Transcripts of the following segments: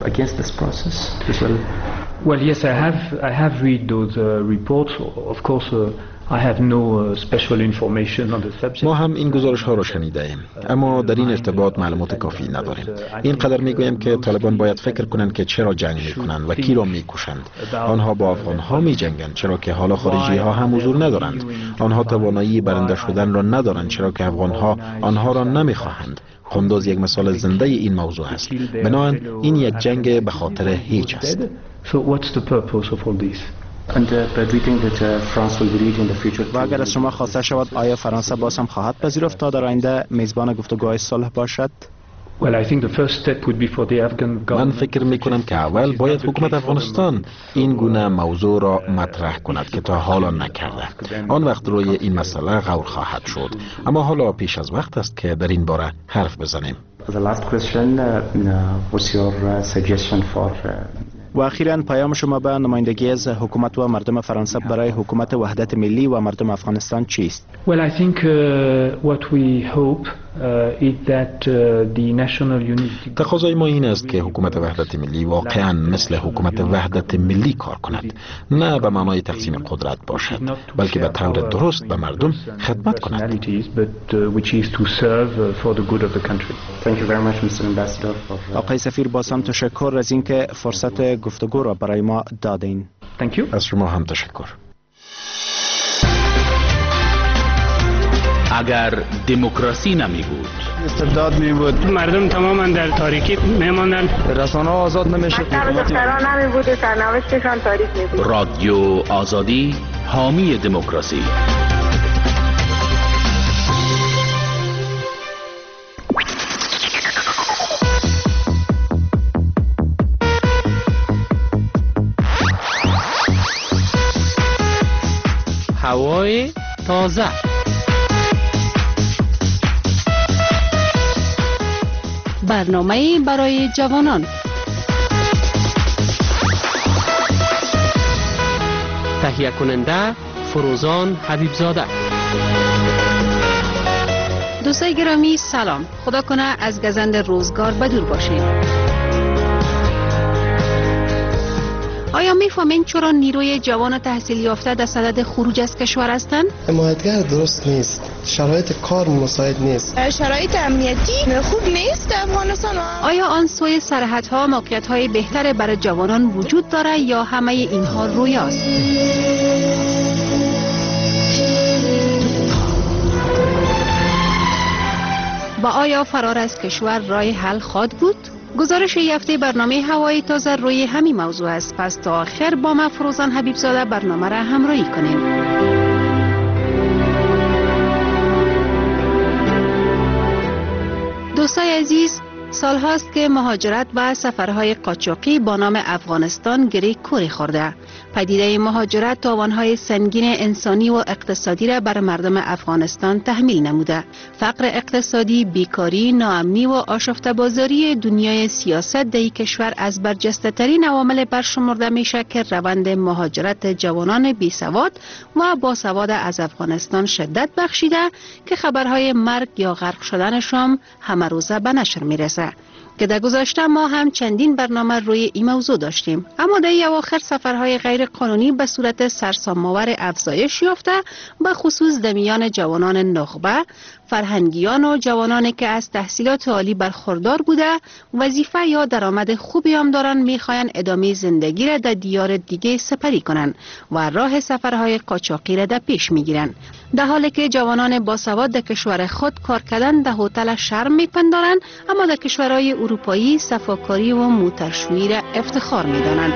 against this process as well? Well, yes, I have read those reports. Of course, I have no special information on the subject. ما هم این گزارش ها را شنیده ایم، اما در این ارتباط معلومات کافی نداریم. اینقدر میگویم که طالبان باید فکر کنند که چرا جنگ میکنند و کی را میکشند. آنها با افغان ها میجنگند چرا که حالا خارجی ها هم حضور ندارند. آنها توانایی برنده شدن را ندارند چرا که افغان ها آنها را نمیخواهند. قندوز یک مثال زنده این موضوع است. بنابراین این یک جنگ به خاطر هیچ است. So what's the purpose of all this? و اگر از شما خواسته شود آیا فرانسه باز هم خواهد پذیرفت تا در آینده میزبان گفتگوهای صلح باشد؟ من فکر می کنم که اول باید حکومت افغانستان این گونه موضوع را مطرح کند که تا حالا نکرده. آن وقت روی این مسئله غور خواهد شد. اما حالا پیش از وقت است که در این باره حرف بزنیم. و اخیراً پیام شما به نمایندگی از حکومت و مردم فرانسه برای حکومت وحدت ملی و مردم افغانستان چیست؟ Well, I think what we hope is that the national unity. تقاضای ما این است که حکومت وحدت ملی واقعاً مثل حکومت وحدت ملی کار کند، نه به معنای تقسیم قدرت باشد، بلکه به طور درست به مردم خدمت کند. آقای سفیر باز هم تشکر از اینکه فرصت گفتگو را برای ما دادین. از شما هم تشکر. اگر دموکراسی نمی بود، استبداد می بود، مردم تماما در تاریکی میماندند، رسانه آزاد نمیشد، دختران نمی بود و سرنوشتشان تاریک می بود. رادیو آزادی حامی دموکراسی. هوای تازه، برنامه برای جوانان. تهیه کننده فروزان حبیبزاده. دوستای گرامی سلام، خدا کنه از گزند روزگار بدور باشید. آیا میفهمین چرا نیروی جوان تحصیل یافته در صدد خروج از کشور هستند؟ حمایتگر درست نیست، شرایط کار مساعد نیست، شرایط امنیتی خوب نیست افغانستان. آیا آن سوی سرحدها موقعیت‌های بهتر برای جوانان وجود دارد یا همه اینها رویاست؟ با آیا فرار از کشور راه حل خواهد بود؟ گزارش هفته برنامه هوای تازه روی همین موضوع است. پس تا آخر با من فروزان حبیبزاده برنامه را همراهی کنیم. دوستای عزیز، سال هاست که مهاجرت و سفرهای قاچاقی با نام افغانستان گره کوری خورده. پدیده مهاجرت تاوانهای سنگین انسانی و اقتصادی را بر مردم افغانستان تحمیل نموده. فقر اقتصادی، بیکاری، ناامنی و آشفته بازاری دنیای سیاست در این کشور از برجسته ترین عوامل برشمرده میشه که روند مهاجرت جوانان بی سواد و باسواد از افغانستان شدت بخشیده که خبرهای مرگ یا غرق شدنشان همه روزه به نشر میرسه. که در گذشته ما هم چندین برنامه روی این موضوع داشتیم، اما در اواخر سفرهای غیر قانونی به صورت سرسام‌آور افزایش یافته، به خصوص در میان جوانان نخبه، فرهنگیان و جوانانی که از تحصیلات عالی برخوردار بوده، وظیفه یا درآمد خوبی هم دارن، میخواین ادامه زندگی را در دیار دیگه سپری کنن و راه سفرهای قاچاقی را در پیش میگیرن. در حالی که جوانان باسواد در کشور خود کار کردن در هتل شرم میپندارن، اما در کشورهای اروپایی صفاکاری و موترشویی را افتخار میدانند.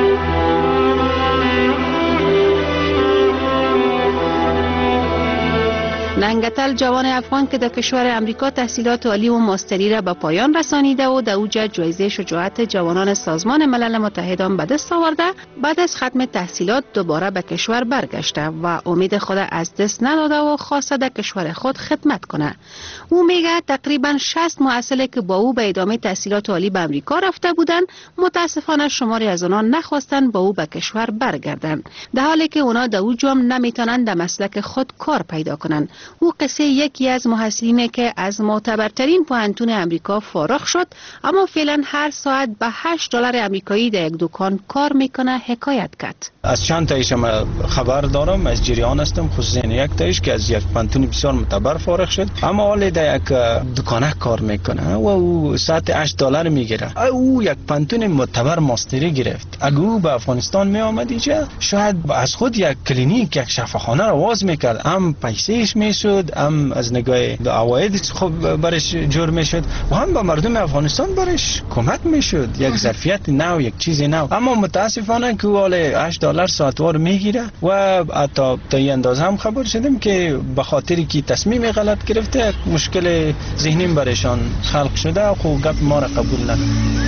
ننگتل جوان افغان که در کشور امریکا تحصیلات عالی و ماستری را به پایان رسانیده و در اوج جایزه شجاعت جوانان سازمان ملل متحد به دست آورده، بعد از ختم تحصیلات دوباره به کشور برگشته و امید خود از دست نداده و خواسته در کشور خود خدمت کنه. او میگه تقریبا 60 محصل که با او به ادامه تحصیلات عالی به امریکا رفته بودند، متاسفانه شماری از آنها نخواستند با او به کشور برگردند، در حالی که اونا در اوج هم نمیتونن در مسلک خود کار پیدا کنند. او قصه یکی از محصلینه که از معتبرترین پوهنتون امریکا فارغ شد اما فعلا هر ساعت به $8 امریکایی در یک دکان کار میکنه حکایت کرد. از چند تایش خبر دارم، از جریان هستم، خصوصا یک تایش که از یک پوهنتون بسیار معتبر فارغ شد اما حالی در یک دکانه کار میکنه و او ساعت $8 میگیره. او یک پوهنتون معتبر ماستری گرفت. اگه او به افغانستان می آمد اینجا شاید از خود یک کلینیک، یک شفاخانه را باز میکرد، هم پیسهش میشد، هم از نگاه عواید خوب برش جور میشد و هم به مردم افغانستان برش کمک میشد، یک ظرفیت نو، یک چیز نو. اما متاسفانه که حالا $8 ساعتوار میگیره و حتی تا این اندازه هم خبر شدیم که به خاطری که تصمیم غلط گرفته مشکل ذهنی برشان خلق شده و خوب گپ ما را قبول نکرد.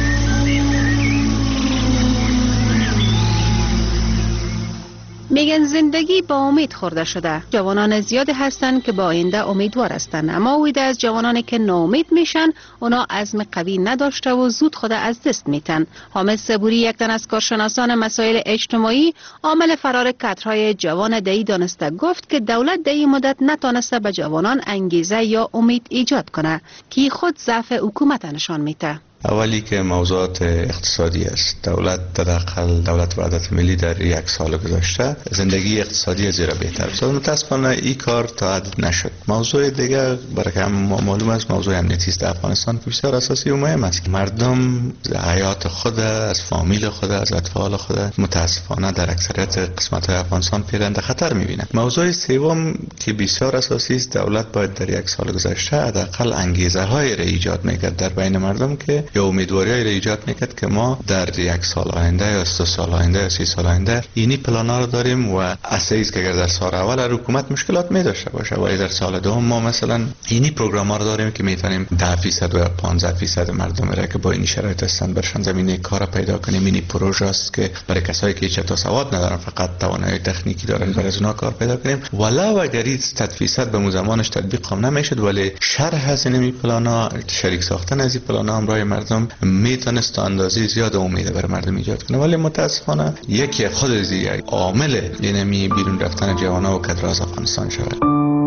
میگن زندگی با امید خورده شده. جوانان زیادی هستند که با آینده امیدوار هستند اما اوید از جوانانی که ناامید میشن اونا عزم قوی نداشته و زود خود از دست میتن. حامد صبوری یک تن از کارشناسان مسائل اجتماعی عامل فرار کادرهای جوان دهی دانسته گفت که دولت در این مدت نتانسته به جوانان انگیزه یا امید ایجاد کنه که خود ضعف حکومت نشان میده. اولی که موضوعات اقتصادی است. دولت وحدت ملی در یک سال گذشته زندگی اقتصادی زیرا بهتر شد. متاسفانه این کار تا حد نشد. موضوع دیگر برای که معلوم است موضوع امنیتی است در افغانستان که بسیار اساسی و مهم است. مردم حیات خود، از فامیل خود، از اطفال خود متاسفانه در اکثریت قسمت‌های افغانستان پیرنده خطر می‌بینند. موضوع سوم که بسیار اساسی است، دولت باید در یک سال گذشته حداقل انگیزه‌های را ایجاد می‌کرد در بین مردم که یا امیدواری‌ای را ایجاد میکرد که ما در یک سال آینده یا 3 سال آینده یا 30 سال آینده اینی پلانا رو داریم و اساس که اگر در سال اول حکومت مشکلات می داشته باشه ولی در سال دوم ما مثلا اینی پروگرام‌ها رو داریم که میتونیم 10% و 15% مردم را که با این شرایط هستند برشان زمینه کار پیدا کنیم. اینی پروژه است که برای کسایی که چطور سواد ندارن فقط توانایی تکنیکی دارن برای از اونها کار پیدا کنیم. ولو اگر این 100% به زمانش تطبیق هم نمیشد ولی شرح از این پلانا، شریک ساختن از این پلانا هم برای مردم میتونست اندازه زیاد امید بر مردم ایجاد کنه ولی متاسفانه یکی خود یک عامل اینمی بیرون رفتن جوانان و کادر از افغانستان شود.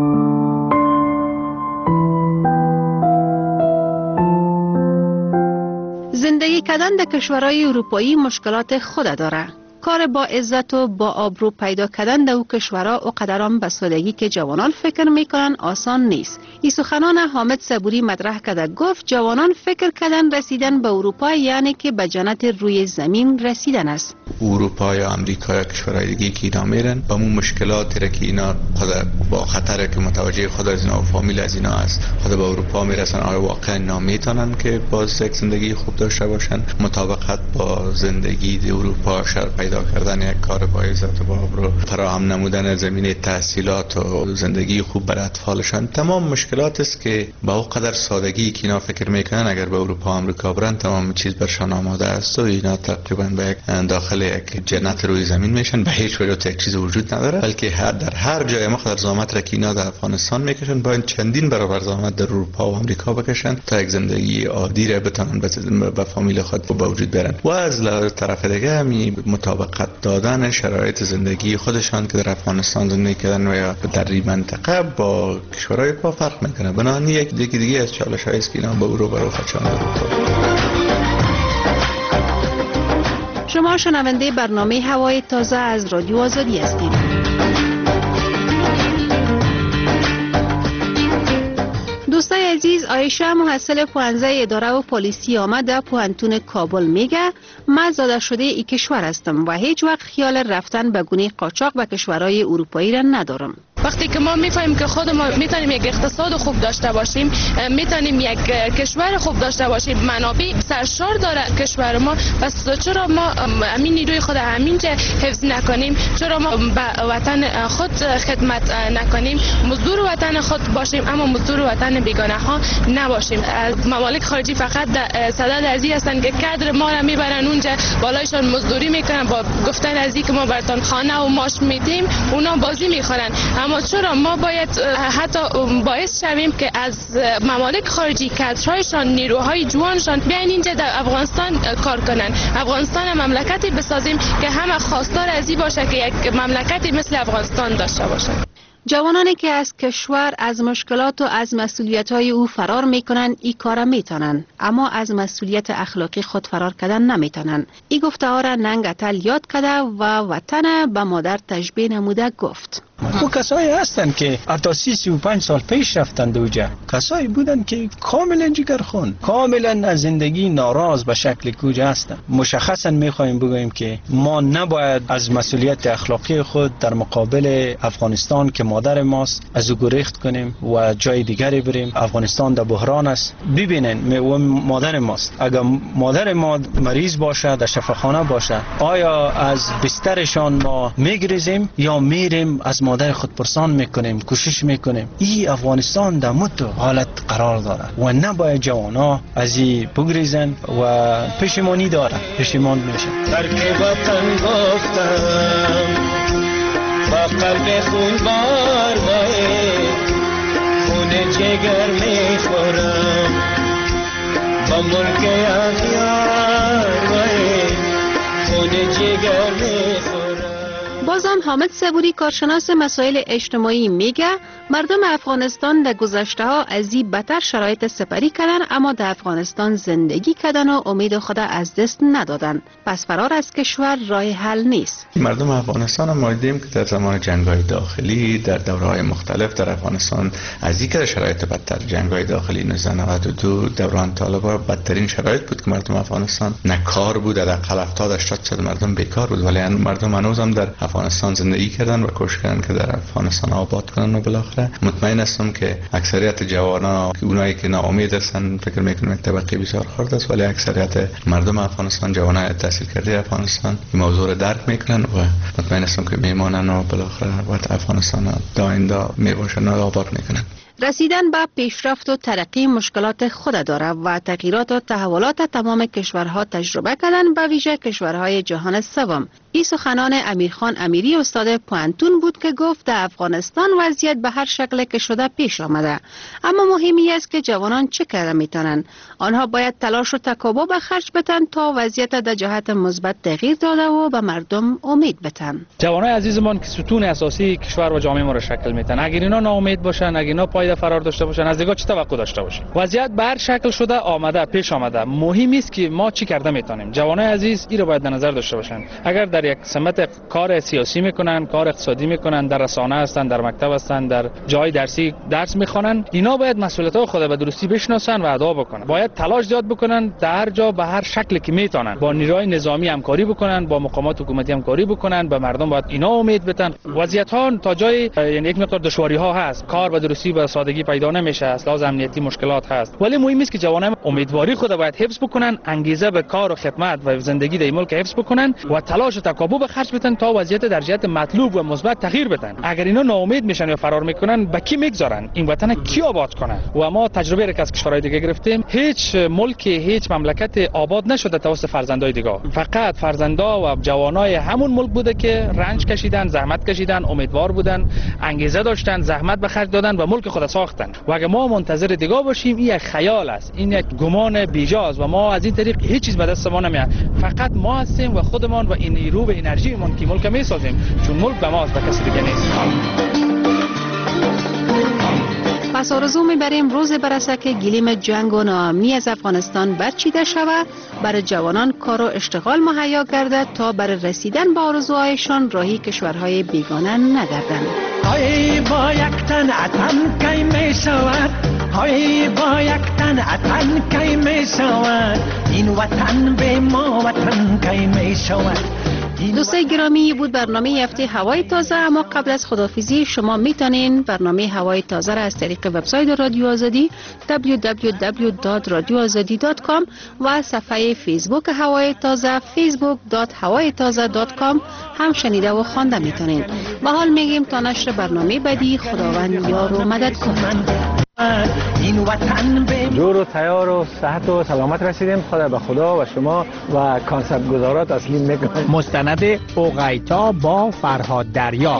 زندگی کردن در کشورهای اروپایی مشکلات خود داره. کار با عزت و با آبرو پیدا کردن در او کشورها و قدران به سادگی که جوانان فکر میکنن آسان نیست. این سخنان حامد صبوری مطرح کرده گفت جوانان فکر کردن رسیدن به اروپا یعنی که به جنت روی زمین رسیدن است. اروپا یا امریکا یا کشورهای دیگه که اینا میرن با اون مشکلاتی را که اینا با خطر که متوجه خود از اینا و فامیل از اینا است خود به اروپا میرسن، آیا واقعا اینا میتونن که باز یک زندگی خوب داشته باشن مطابقت با زندگی در اروپا پیدا کردن یک کار با عزت و با آبرو، فراهم نمودن زمینه تحصیلات و زندگی خوب برای اطفالشان، تمام مشکلات است که با اون قدر سادگی که اینا فکر میکنن اگر به اروپا و آمریکا برن تمام چیز برشان آماده است و اینا تقریبا به یک داخل یک جنت روی زمین میشن. به هیچ وجه یک چیز وجود نداره بلکه در هر جای مقدار زحمت را که اینا در افغانستان میکشن باید چندین برابر زحمت در اروپا و آمریکا بکشن تا یک زندگی عادی را بتونن به فامیل خود به وجود بیارن و از طرف دیگه هم مطابقت دادن شرایط زندگی خودشان که در افغانستان زندگی کردن و یا در این منطقه با کشورهای با فرق میکنه. بنابراین یک دیگه از چالش‌هایی است که اینا به اروپا رو خدشان. شما شنونده برنامه هوای تازه از رادیو آزادی هستید. دوستای عزیز، عایشه محصل 15 اداره و پلیسی آمده پوهنتون کابل میگه من زاده شده ای کشور هستم و هیچ وقت خیال رفتن به گونه قاچاق به کشورهای اروپایی را ندارم. وقتی که ما میفهمیم که خود ما میتونیم یک اقتصاد خوب داشته باشیم، میتونیم یک کشور خوب داشته باشیم، منابع سرشار داره کشور ما، پس چرا ما همین نیروی خود همینجا حفظ نکنیم؟ چرا ما به وطن خود خدمت نکنیم؟ مزدور وطن خود باشیم اما مزدور وطن بیگانه ها نباشیم. از ممالک خارجی فقط صدد از این هستن که کادر ما را میبرن اونجا بالایشان مزدوری میکنن با گفتن از این که ما براتون خانه و ماش میدیم، اونا بازی میخورن. اما چرا ما باید حتی باعث شویم که از ممالک خارجی کادرهایشان، نیروهای جوانشان بیاین اینجا در افغانستان کار کنن؟ افغانستان مملکتی بسازیم که همه خواستار از این باشه که یک مملکتی مثل افغانستان داشته باشه. جوانانی که از کشور از مشکلات و از مسئولیت‌های او فرار می‌کنند این کار می‌تونند، اما از مسئولیت اخلاقی خود فرار کردن نمی‌تونند. این گفته‌ها را ننگتل یاد کرده و وطن به مادر تشبیه نموده گفت. او کسایی هستند که حتی 35 سال پیش رفتند اوجا، کسایی بودند که کاملا جگرخون، کاملا از زندگی ناراض به شکل کوجا هستند. مشخصا میخوایم بگوییم که ما نباید از مسئولیت اخلاقی خود در مقابل افغانستان که مادر ماست از او گریخت کنیم و جای دیگری بریم. افغانستان در بحران است. ببینن و مادر ماست، اگر مادر ما مریض باشه در شفاخانه باشه، آیا از بسترشان ما میگریزیم یا میریم از مادر خود پرسان میکنیم، کوشش میکنیم؟ این افغانستان در متو حالت قرار داره و نباید جوانا از این بگریزن و پشیمانی داره، پشیمان میشن. در که وطن گفتم با قلب خون بار خون جگر میخورم با ملک اغیار خون جگر میخورم. بازم حامد صبوری کارشناس مسائل اجتماعی میگه مردم افغانستان در گذشته ها از این بدتر شرایط سپری کردن، اما در افغانستان زندگی کردن و امید خود از دست ندادن. پس فرار از کشور راه حل نیست. مردم افغانستان ما دیدیم که در زمان جنگ‌های داخلی در دوره‌های مختلف در افغانستان از اینکه شرایط بدتر، جنگ‌های داخلی 1992 دوران طالبان بدترین شرایط بود که مردم افغانستان نه کار بود، در 70-80% مردم بیکار بود، ولی مردم هنوز هم در افغانستان زندگی کردن و کوشش کردن که در افغانستان آباد کنن و بالاخره مطمئن هستم که اکثریت جوانان که اونایی که ناامید هستن فکر میکنم یک طبقه بسیار خرد است، ولی اکثریت مردم افغانستان، جوانای تحصیل کرده افغانستان این موضوع رو درک میکنن و مطمئن هستم که میمانن و بالاخره وقت افغانستان داینده میباشن و آباد میکنن. رسیدن به پیشرفت و ترقی مشکلات خود داره و تغییرات و تحولات تمام کشورها تجربه کردن، به ویژه کشورهای جهان سوم. این سخنان امیرخان امیری استاد پوانتون بود که گفت در افغانستان وضعیت به هر شکل که شده پیش آمده، اما مهمی است که جوانان چه کرده میتونن. آنها باید تلاش و تکابر به خرج بدن تا وضعیت در جهت مثبت تغییر داده و به مردم امید بدن. جوانای عزیزمان که ستون اساسی کشور و جامعه ما را شکل میدن، اگر اینا ناامید باشن، اگر اینا پای فرار داشته باشن، از دیگه چه توقع داشته باشیم؟ وضعیت به هر شکل شده آمده، پیش آمده. مهم است که ما چی کرده میتونیم. جوانای عزیز این رو باید در نظر داشته باشن. اگر در یک سمت کار سیاسی میکنن، کار اقتصادی میکنن، در رسانه هستن، در مکتب هستن، در جای درسی درس میخوانن، اینا باید مسئولیت‌های خود به درستی بشناسن و ادا بکنن. باید تلاش زیاد بکنن، در هر جا به هر شکلی که میتونن با نیروهای نظامی همکاری بکنن، با مقامات حکومتی همکاری بکنن. به مردم باید اینا امید بدن. وضعیت ها تا جای یعنی یک مقدار دشواری ها هست، کار به درستی به سادگی پیدا نمیشه، از لحاظ امنیتی مشکلات هست، ولی مهم است که جوانان امیدواری خود باید حفظ بکنن، انگیزه به کار و خدمت و زندگی در ملک حفظ بکنن و تلاش و تکابر به خرج بدن تا وضعیت در جهت مطلوب و مثبت تغییر بدن. اگر اینا ناامید میشن یا فرار میکنن، به کی میگذارن؟ این وطن کی آباد کنه؟ و ما تجربه را که از کشورهای دیگه گرفتیم، هیچ ملک، هیچ مملکت آباد نشده توسط فرزندای دیگه. فقط فرزندا و جوانای همون ملک بوده که رنج کشیدن، زحمت کشیدن، امیدوار بودن، انگیزه داشتن، زحمت به خرج دادن و ملک خود ساختن. و اگر ما منتظر دیگه باشیم، این یک خیال است، این یک گمان بیجاست و ما از این طریق هیچ چیز به دست ما نمیاد. فقط ما هستیم و خودمان و این نیرو و انرژیمون که ملک میسازیم، چون ملک به ماست و کسی دیگه نیست. پس آرزو میبریم روز برسه که گلیم جنگ و ناامنی از افغانستان برچیده شود، برای جوانان کار و اشتغال مهیا گردد تا برای رسیدن به آرزوهایشان راهی کشورهای بیگانه نگردند. های با یک تن اتن کی می شود، های با یک تن اتن کی می شود، این وطن به ما وطن کی می شود. دوستای گرامی، بود برنامه هفته هوای تازه. اما قبل از خداحافظی شما میتونین برنامه هوای تازه را از طریق وبسایت رادیو آزادی www.radioazadi.com و صفحه فیسبوک هوای تازه facebook.hawaytaza.com هم شنیده و خوانده میتونین. و حال میگیم تا نشر برنامه بعدی، خداوند یار و مدد کنه. جور و تیار و صحت و سلامت رسیدیم. خدا به خدا و شما و کانسپت گذارا تسلیم میکنم. مستند اوغیتا با فرهاد دریا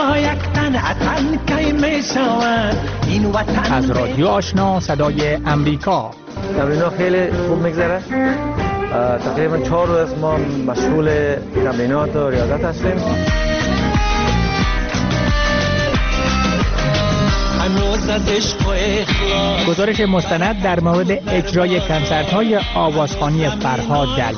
از رادیو آشنا صدای امریکا. تمرین‌ها خیلی خوب میگذره. تقریبا 4 روز ما مشغول تمرینات و ریاضت هستیم. سازد عشق و اخلاص. گزارش مستند در مورد اجرای کنسرت‌های آوازخوانی فرهاد در